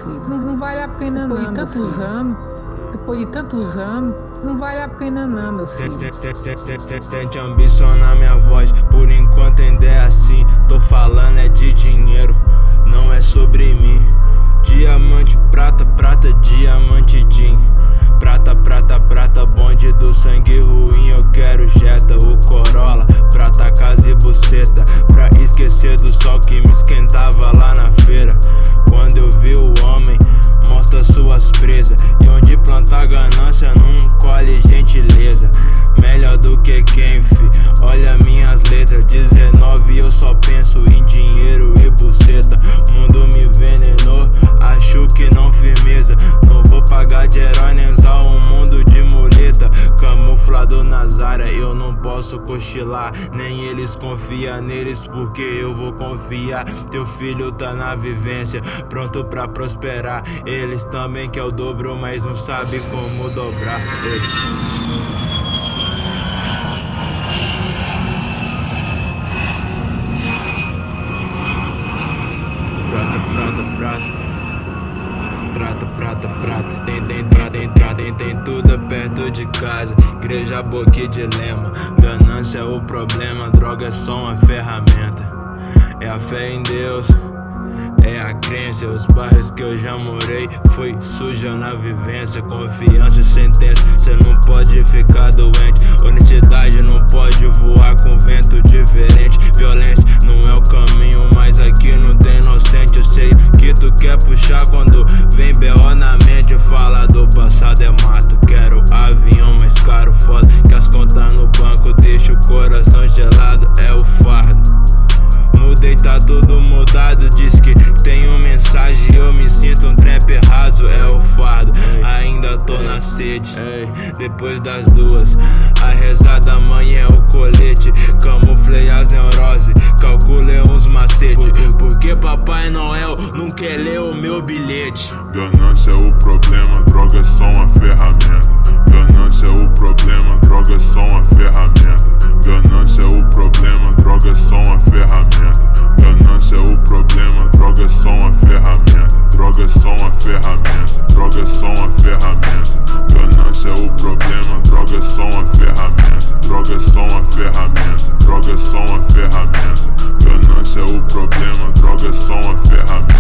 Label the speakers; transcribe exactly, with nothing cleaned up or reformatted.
Speaker 1: filho. Não, não vale a pena não. Depois de tantos anos, depois de tantos anos, não vale a pena não, meu filho.
Speaker 2: Sente ambição na minha voz, por enquanto ainda é assim. Tô falando é de dinheiro, não é sobre mim. Diamante, prata, prata, diamante, jean. Prata, prata, prata, bonde do sangue ruim. Eu quero Jetta, o Corolla, prata, casa e buceta, pra esquecer do sol que me esquentava lá na feira. Quando eu vi o homem, mostra suas presas, e onde plantar ganância não colhe gentileza. Melhor do que quem, fi, olha minhas letras. Dezenove eu só penso em dinheiro e buceta. Mundo me envenenou, acho que não firmeza. Não vou pagar de herói nem usar um mundo de muleta. Camuflado nas áreas, eu não posso cochilar. Nem eles confiam neles, porque eu vou confiar. Teu filho tá na vivência, pronto pra prosperar. Eles também quer o dobro, mas não sabe como dobrar. Ei. Prata, prata, prata. Prata, prata, prata. Tem, tem, tem, tem, tem, tem, tem tudo perto de casa. Igreja, boca e dilema. Ganância é o problema, droga é só uma ferramenta. É a fé em Deus, é a crença. Os bairros que eu já morei foi suja na vivência. Confiança e sentença, cê não pode ficar doente. Honestidade não pode voar com vento diferente. Violência não é o caminho, mas aqui não tem inocente. Eu sei que tu quer puxar quando vem B O na mente. Fala do passado é mato, quero avião mais caro. Foda que as contas no banco deixa o coração gelado, é o fardo. Mudei, tá tudo mudado, diz que tenho mensagem, eu me sinto um trap raso, é o fardo. Ainda tô na sede, depois das duas, a rezada amanhã é o colete. Camuflei as neuroses, calculei uns macetes, porque Papai Noel não quer ler o meu bilhete.
Speaker 3: Ganância é o problema, droga é só uma ferramenta. Ganância é o problema, droga é só uma ferramenta. Ganância é o problema, droga é só uma ferramenta. Ganância é o problema, droga é só uma ferramenta. Droga é só uma ferramenta, droga é só uma ferramenta. Ganância é o problema, droga é só uma ferramenta. Droga é só uma ferramenta, droga é só uma ferramenta. Ganância é o problema, droga é só uma ferramenta.